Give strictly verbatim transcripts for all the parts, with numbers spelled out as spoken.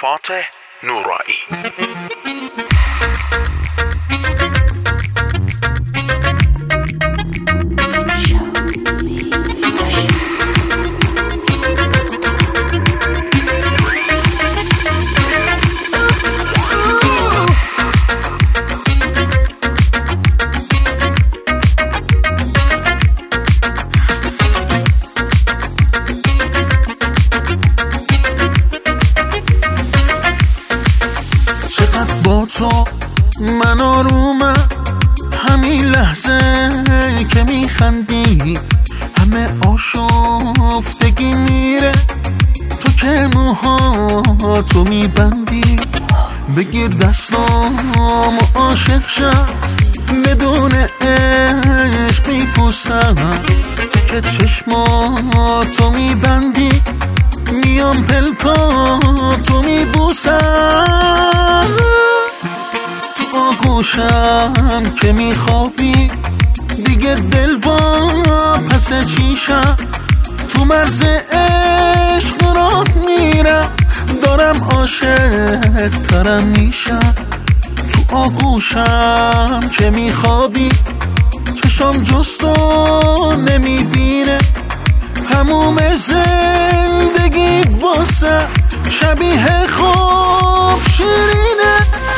فاتح نورایی. با تو من آرومم، همین لحظه که میخندی همه آشفتگی میره. تو که موها تو میبندی، بگیر دستام و عاشق شم، بدون عشق میپوسم. که چشماتو میبندی، میام پلکاتو میبوسم. تو آغوشم که میخوابی، دیگه دل وا پس چیشم. تو مرز عشق راه میرم، دارم عاشق ترم میشم. تو آغوشم که میخوابی، چشم جستو نمیبینه. تموم زندگی واسه شبیه خواب شیرینه.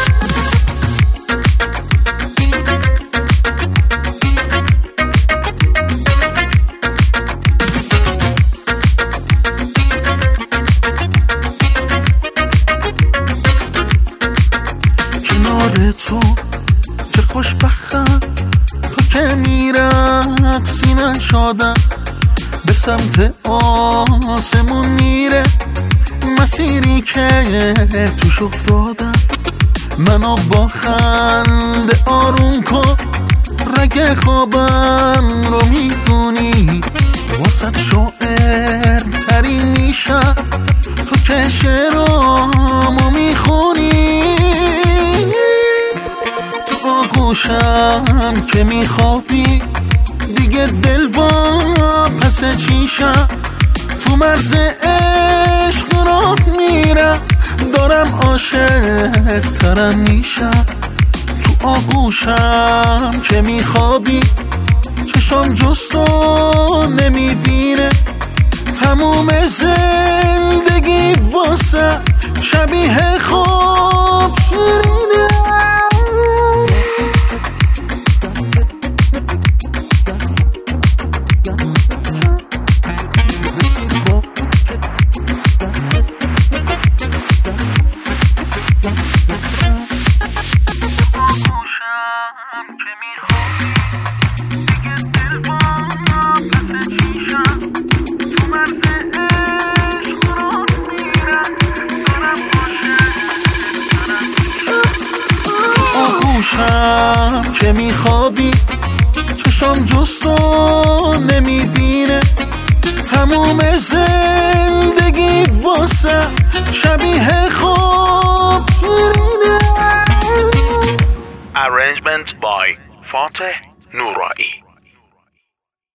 کنار تو چه خوشبختم، تو که میرقصی من شادم. به سمت آسمون میره مسیری که توش افتادم. منو با خنده آروم کن، رگ خوابم رو میدونی. واسط شاعر ترین میشم، تو که شعرامو میخونی. تو آغوشم که میخوابی، دیگه دل وا پس چیشم. تو مرز عشق راه میرم، دارم عاشق ترم میشم. تو آغوشم که میخوابی، چشم جستو نمیبینه. تموم زندگی واسه شبیه خواب شیرینه. آغوشم که میخوابی، چشم جستو نمیبینه. تموم زندگی واسه شبیه خواب شیرینه. Arrangement by فاتح نورایی.